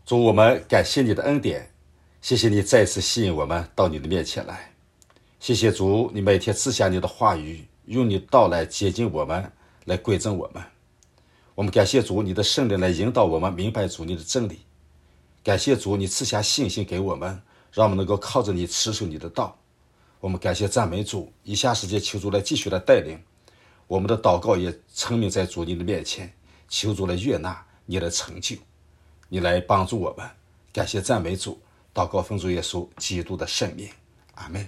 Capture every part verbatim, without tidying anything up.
主，我们感谢你的恩典，谢谢你再次吸引我们到你的面前来。谢谢主，你每天赐下你的话语，用你道来接近我们，来归正我们。我们感谢主，你的圣灵来引导我们明白主你的真理。感谢主，你赐下信心给我们，让我们能够靠着你持守你的道。我们感谢赞美主，以下时间求主来继续来带领我们的祷告，也陈明在主你的面前，求主来悦纳你的成就，你来帮助我们。感谢赞美主，祷告奉主耶稣基督的圣名，阿们。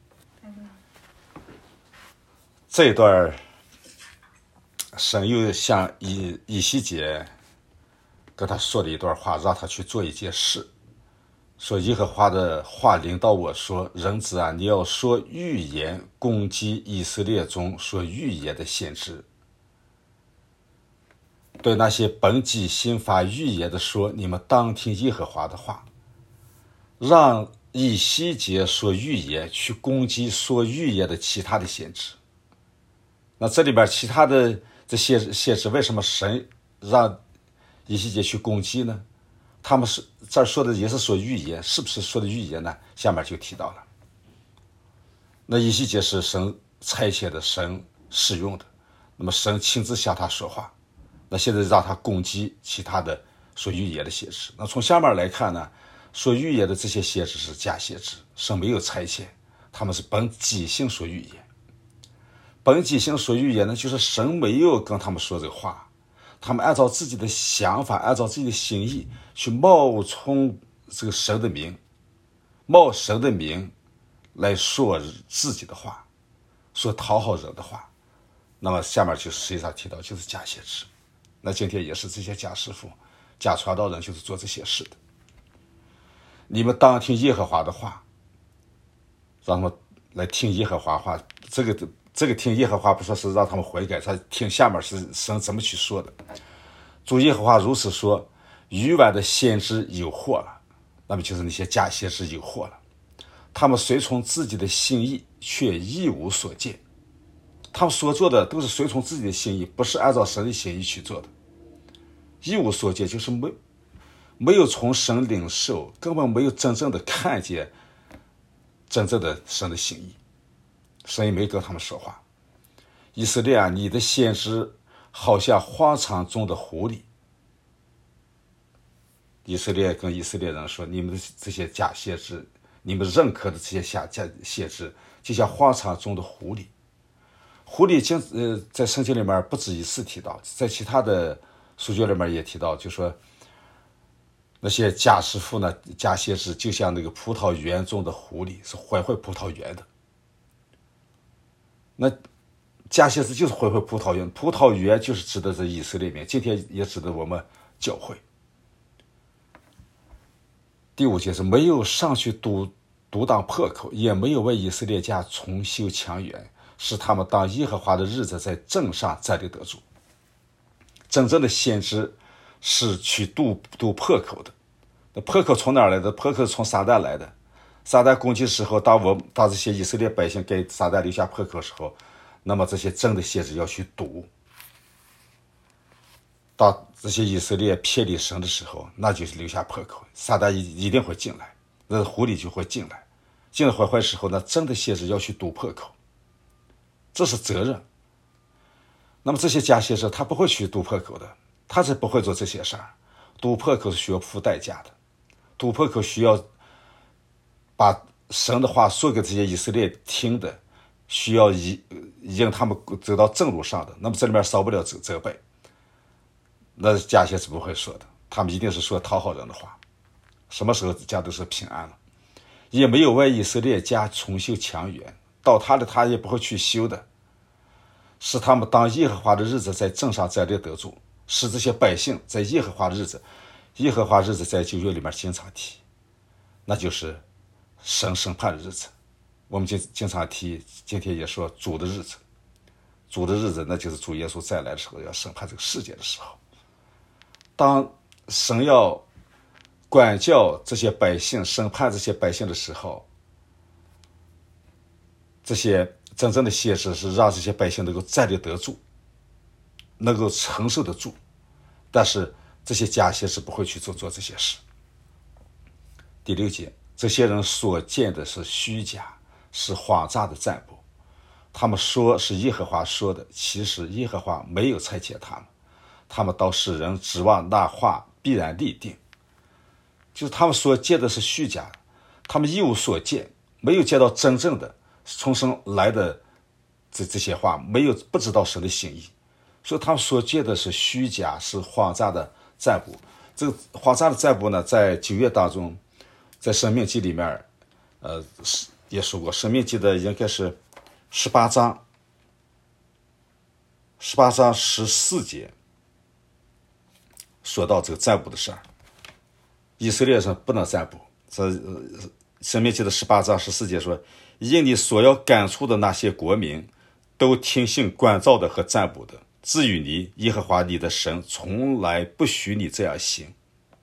这一段神又向以以西结跟他说了一段话，让他去做一件事，说耶和华的话领导我说，人子啊，你要说预言攻击以色列中说预言的先知，对那些本己心发预言的说，你们当听耶和华的话，让以西结说预言去攻击说预言的其他的先知。那这里边其他的这些先知，为什么神让以西结去攻击呢？他们是这儿说的也是说预言，是不是说的预言呢？下面就提到了。那以西结是神差遣的，神使用的，那么神亲自向他说话，那现在让他攻击其他的说预言的先知。那从下面来看呢，说预言的这些先知是假先知，神没有差遣，他们是本己性说预言。本己性说预言呢，就是神没有跟他们说这个话，他们按照自己的想法，按照自己的心意去冒充这个神的名，冒神的名来说自己的话，说讨好人的话。那么下面就实际上提到就是假先知。那今天也是这些假师傅、假传道人就是做这些事的。你们当听耶和华的话，让他们来听耶和华话。这个这个听耶和华不说是让他们悔改，他听下面是神怎么去说的。主耶和华如此说，愚顽的先知有祸了，那么就是那些假先知有祸了。他们随从自己的心意，却一无所见。他们所做的都是随从自己的心意，不是按照神的心意去做的。一无所见就是没没有从神领受，根本没有真正的看见真正的神的心意，神也没跟他们说话。以色列啊，你的先知好像荒场中的狐狸。以色列跟以色列人说，你们的这些假先知，你们认可的这些假假先知，就像荒场中的狐狸。狐狸经呃在圣经里面不止一次提到，在其他的书卷里面也提到，就说那些假师傅呢，假先知就像那个葡萄园中的狐狸，是毁坏葡萄园的。那假先知就是毁坏葡萄园，葡萄园就是指的是以色列民，今天也指的我们教会。第五节是没有上去堵堵挡破口，也没有为以色列家重修墙垣，使他们当耶和华的日子在正上站立得住。真正的先知是去堵堵破口的。那破口从哪儿来的？破口从撒旦来的。撒旦攻击的时候，当我当这些以色列百姓给撒旦留下破口的时候，那么这些真的先知要去堵。当这些以色列偏离神的时候，那就是留下破口，撒旦一定会进来，那狐狸就会进来，进来坏坏时候，那真的先知要去堵破口，这是责任。那么这些假先知他不会去堵破口的，他是不会做这些事儿。堵破口是需要付代价的，堵破口需要把神的话说给这些以色列听的，需要引他们走到正路上的。那么这里面少不了责责备，那假先知不会说的，他们一定是说讨好人的话。什么时候家都是平安了，也没有为以色列家重修墙垣，到他的他也不会去修的，使他们当耶和华的日子在正上站立得住，使这些百姓在耶和华的日子，耶和华日子在旧约里面经常提，那就是神审判的日子。我们经经常提，今天也说主的日子，主的日子那就是主耶稣再来的时候，要审判这个世界的时候。当神要管教这些百姓，审判这些百姓的时候，这些真正的先知是让这些百姓能够站立得住，能够承受得住。但是这些假先知不会去做做这些事， 第六节，这些人所见的是虚假，是谎诈的占卜。他们说是耶和华说的，其实耶和华没有差遣他们，他们倒使人指望那话必然立定。就是他们所见的是虚假，他们一无所见，没有见到真正的从神来的这这些话，没有不知道神的心意，所以他们所见的是虚假，是谎诈的占卜。这个谎诈的占卜呢，在旧约当中，在申命记里面，呃，也说过，申命记的应该是十八章，十八章十四节，说到这个占卜的事儿。以色列人不能占卜，这申命记的十八章十四节说，因你所要赶出的那些国民，都听信关照的和占卜的。至于你，耶和华你的神从来不许你这样行。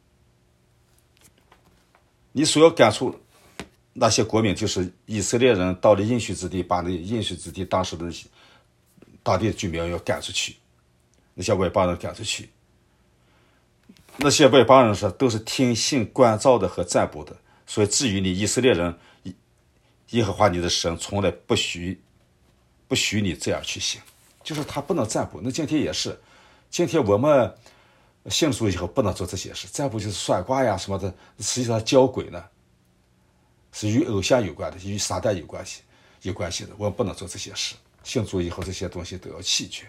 你所要赶出那些国民，就是以色列人到了应许之地，把那应许之地当时的那些当地的居民要赶出去，那些外邦人赶出去。那些外邦人说都是听信关照的和占卜的，所以至于你以色列人，耶和华你的神从来不许不许你这样去行，就是他不能占卜。那今天也是，今天我们信主以后不能做这些事，占卜就是算卦呀什么的，实际上交鬼呢，是与偶像有关的，与撒旦有关系有关系的，我们不能做这些事。信主以后这些东西都要弃绝。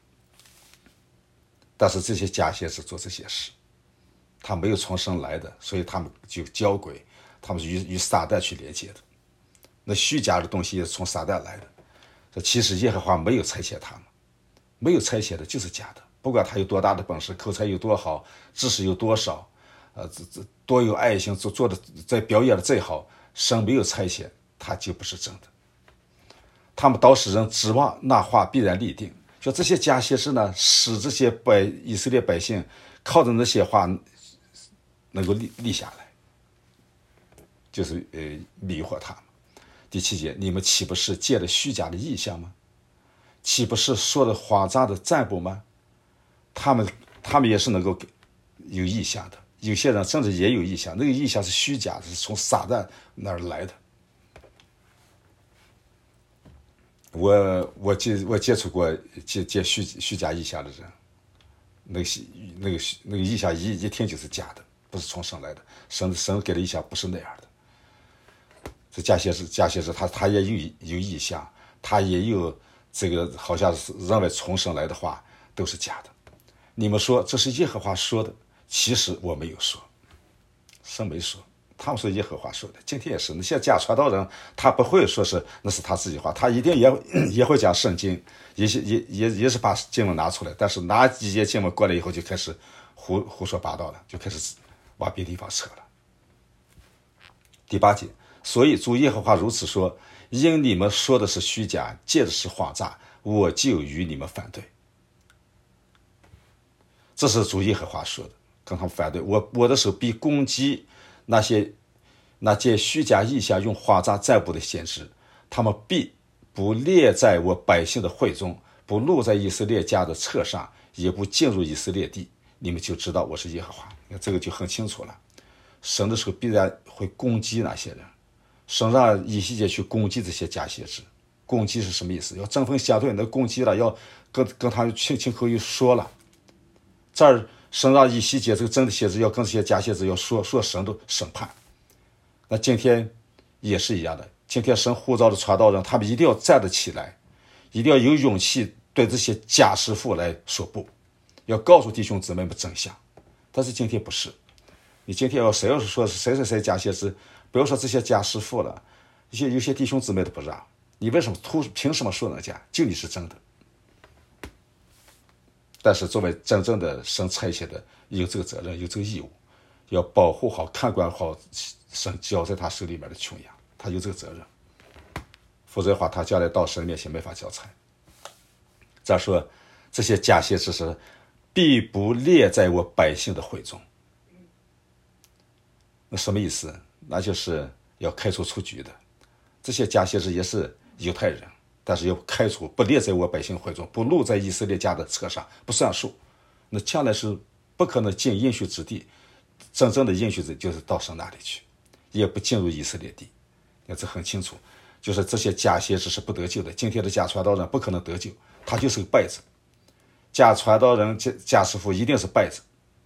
但是这些假先知做这些事，他没有从神来的，所以他们就交鬼，他们是与与撒旦去连接的。那虚假的东西也是从撒旦来的。这其实耶和华没有差遣他们，没有差遣的就是假的。不管他有多大的本事，口才有多好，知识有多少，呃，这这多有爱心，做做的在表演的再好，神没有差遣，他就不是真的。他们倒使人指望那话必然立定。就这些假先知呢，使这些百以色列百姓靠着那些话能够立立下来，就是呃迷惑他们。第七节，你们岂不是借了虚假的意象吗？岂不是说了谎诈的占卜吗？他们他们也是能够有意象的，有些人甚至也有意象，那个意象是虚假的，是从撒旦那儿来的。我我接我接触过接接虚虚假意象的人，那个那个那个意象一一听就是假的，不是从神来的，神神给的意象不是那样的。这假先知假先知他他也有有意象，他也有这个好像是认为从神来的话都是假的。你们说这是耶和华说的，其实我没有说，神没说。他们说耶和华说的，今天也是。那些假传道人，他不会说是那是他自己话，他一定也也会讲圣经，也也也也是把经文拿出来，但是拿几节经文过来以后，就开始胡胡说八道了，就开始往别地方扯了。第八节，所以主耶和华如此说：因你们说的是虚假，借的是谎诈，我就与你们反对。这是主耶和华说的，跟他们反对。我我的手必攻击那些那借虚假意象用谎诈占卜的先知，他们必不列在我百姓的会中，不录在以色列家的册上，也不进入以色列地。你们就知道我是耶和华。这个就很清楚了。神的时候必然会攻击那些人，神让以西结去攻击这些假先知。攻击是什么意思？要针锋相对，能攻击了，要跟跟他亲亲口又说了。这儿神让以西结这个真的先知要跟这些假先知要说说神的审判。那今天也是一样的，今天神呼召的传道人，他们一定要站得起来，一定要有勇气对这些假师傅来说不，要告诉弟兄姊妹们真相。但是今天不是，你今天要谁要是说是谁谁谁假先知，不要说这些假师傅了，一些有些弟兄姊妹都不让，你为什么图凭什么说人家？就你是真的。但是作为真正的神差遣的，有这个责任，有这个义务，要保护好、看管好神交在他手里面的穷羊，他有这个责任。否则的话，他将来到神面前没法交差。再说这些假先知是必不列在我百姓的会中。那什么意思？那就是要开除出局的。这些假先知也是犹太人，但是要开除，不列在我百姓会中，不录在以色列家的册上，不算数。那将来是不可能进应许之地，真正的应许之地就是到神那里去。 也不进入以色列地。那这很清楚，就是这些假先知是不得救的。今天的假传道人不可能得救，他就是个败者。假传道人、假假师傅一定是败者。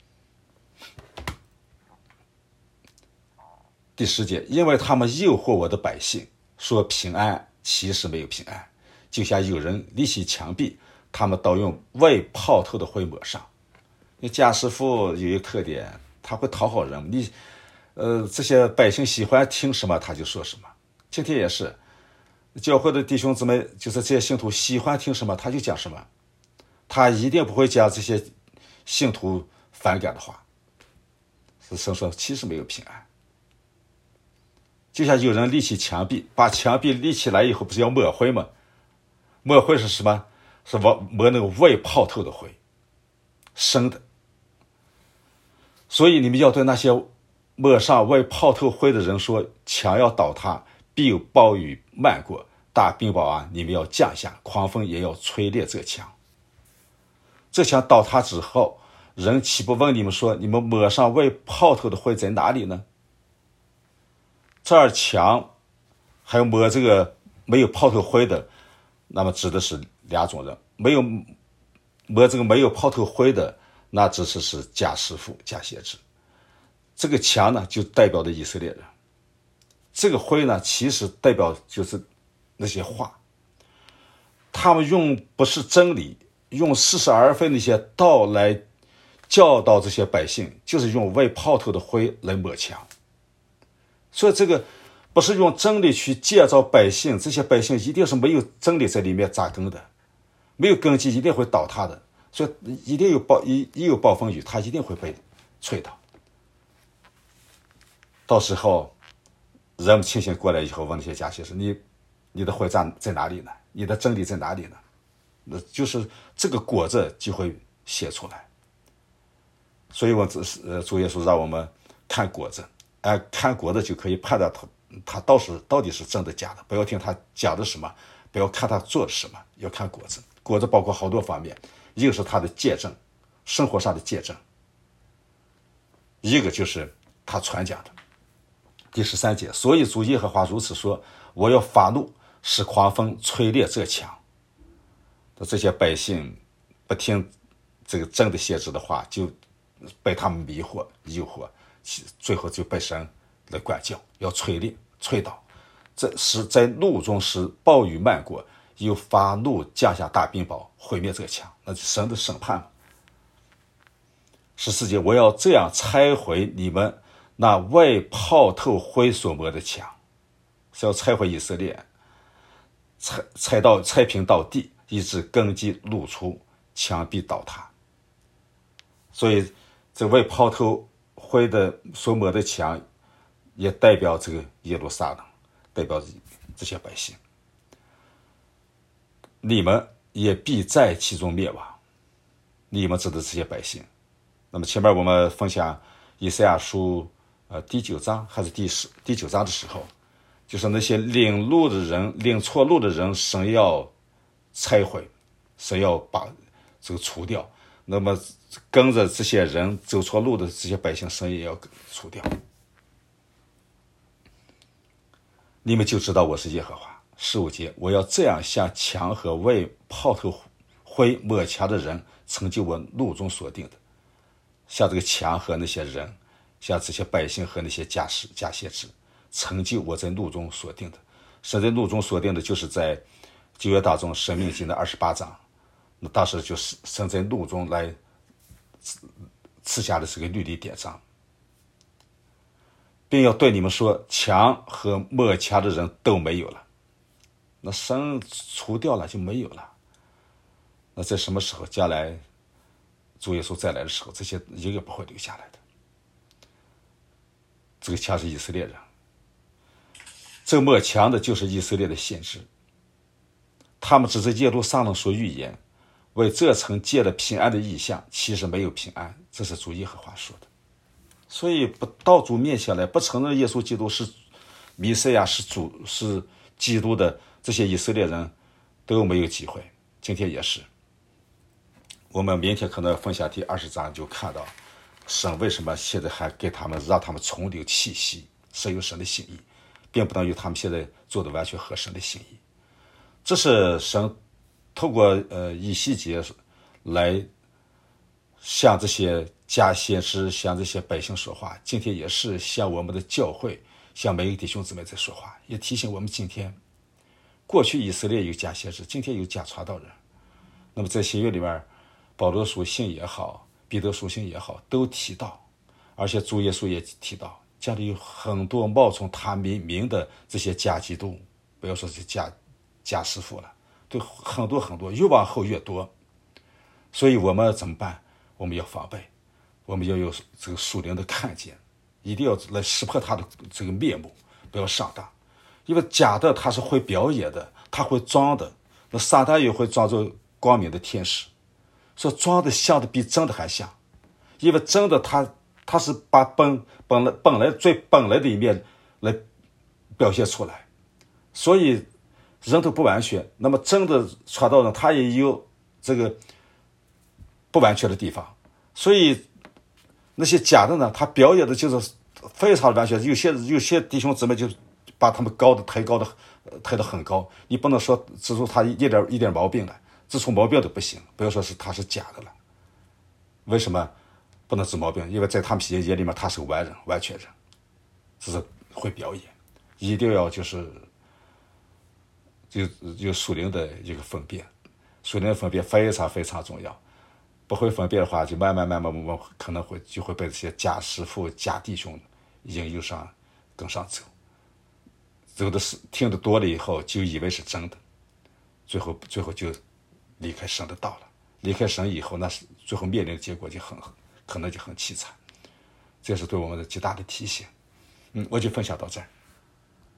第十节，因为他们诱惑我的百姓，说平安，其实没有平安，就像有人立起墙壁，他们倒用未泡透的灰抹上。那假师傅有一个特点，他会讨好人，你呃这些百姓喜欢听什么他就说什么。今天也是，教会的弟兄姊妹，就是这些信徒喜欢听什么他就讲什么，他一定不会讲这些信徒反感的话。神说其实没有平安，就像有人立起墙壁，把墙壁立起来以后不是要抹灰吗？抹灰是什么？是抹抹那个未泡透的灰，生的。所以你们要对那些抹上未泡透灰的人说，墙要倒塌，必有暴雨漫过，大冰雹啊，你们要降下，狂风也要吹裂这墙。这墙倒塌之后，人岂不问你们说，你们抹上未泡透的灰在哪里呢？这儿墙还有抹这个没有泡透灰的，那么指的是两种人。没有抹这个没有泡透灰的，那只是是假师傅、假先知。这个墙呢，就代表着以色列人。这个灰呢，其实代表就是那些话。他们用不是真理，用似是而非那些道来教导这些百姓，就是用未泡透的灰来抹墙。所以这个不是用真理去建造百姓，这些百姓一定是没有真理在里面扎根的，没有根基一定会倒塌的。所以一定有暴一一有暴风雨，它一定会被吹倒。到时候人们清醒过来以后，问那些假先知，你你的会战在哪里呢？你的真理在哪里呢？那就是这个果子就会写出来。所以我只是呃主耶稣让我们看果子，哎、呃，看果子就可以判断他他到时到底是真的假的。不要听他讲的什么，不要看他做的什么，要看果子。果子包括好多方面，一个是他的见证，生活上的见证；一个就是他传讲的。第十三节，所以主耶和华如此说：我要发怒，使狂风吹裂这墙。这些百姓不听这个真的先知的话，就被他们迷惑、诱惑，最后就被神来管教，要吹裂、吹倒。这是在怒中使暴雨漫过，又发怒降下大冰雹，毁灭这个墙，那是神的审判嘛。十四节，我要这样拆毁你们那未泡透灰所磨的墙，是要拆毁以色列，拆拆到拆平到地，以致根基露出，墙壁倒塌。所以这未泡透灰的所磨的墙，也代表这个耶路撒冷，代表这些百姓。你们也必在其中灭亡。你们指的这些百姓。那么前面我们分享以赛亚书呃第九章还是第十第九章的时候，就是那些领路的人、领错路的人，神要拆毁，神要把这个除掉。那么跟着这些人走错路的这些百姓，神也要除掉。你们就知道我是耶和华。十五节，我要这样向墙和未泡透灰抹墙的人成就我怒中所定的。像这个墙和那些人，像这些百姓和那些假使假先知，成就我在怒中所定的。神在怒中所定的，就是在旧约当中申命记的二十八章，那当时就是神在怒中来赐下的这个律例典章，并要对你们说，墙和抹墙的人都没有了。那神除掉了就没有了。那在什么时候？将来主耶稣再来的时候，这些一个不会留下来的。这个墙是以色列人，这抹墙的就是以色列的先知。他们指着耶路撒冷说预言，为这城建了平安的意象，其实没有平安，这是主耶和华说的。所以不到主面前来，不承认耶稣基督是弥赛亚，是主，是基督的这些以色列人都没有机会。今天也是，我们明天可能分享第二十章就看到神为什么现在还给他们让他们重领气息， 是有神的心意，并不等于他们现在做的完全合神的心意。这是神透过呃以西结来向这些假先知、向这些百姓说话，今天也是向我们的教会、向每一个弟兄姊妹在说话，也提醒我们今天，过去以色列有假先知，今天有假传道人。那么在新约里面，保罗书信也好，彼得书信也好，都提到，而且主耶稣也提到，家里有很多冒充他名名的这些假基督，不要说是假假师傅了，都很多很多，越往后越多。所以我们怎么办？我们要防备，我们要有这个属灵的看见，一定要来识破他的这个面目，不要上当。因为假的他是会表演的，他会装的，那撒旦也会装作光明的天使，说装的像的比真的还像。因为真的他他是把本本来本来最本来的一面来表现出来，所以人都不完全，那么真的传道人他也有这个不完全的地方，所以那些假的呢，他表演的就是非常的完全。有些有些弟兄姊妹就把他们高的抬高的抬得很高，你不能说指出他一点一点毛病来，指出毛病都不行，不要说是他是假的了。为什么不能指毛病？因为在他们眼里面他是个完人完全人，只是会表演，一定要就是有有属灵的一个分辨，属灵的分辨非常非常重要。不会分辨的话，就慢慢慢慢我们可能会就会被这些假师傅、假弟兄引诱上跟上走，走的是听得多了以后，就以为是真的，最后最后就离开神的道了。离开神以后，那是最后面临的结果就很可能就很凄惨。这是对我们的极大的提醒。嗯，我就分享到这儿。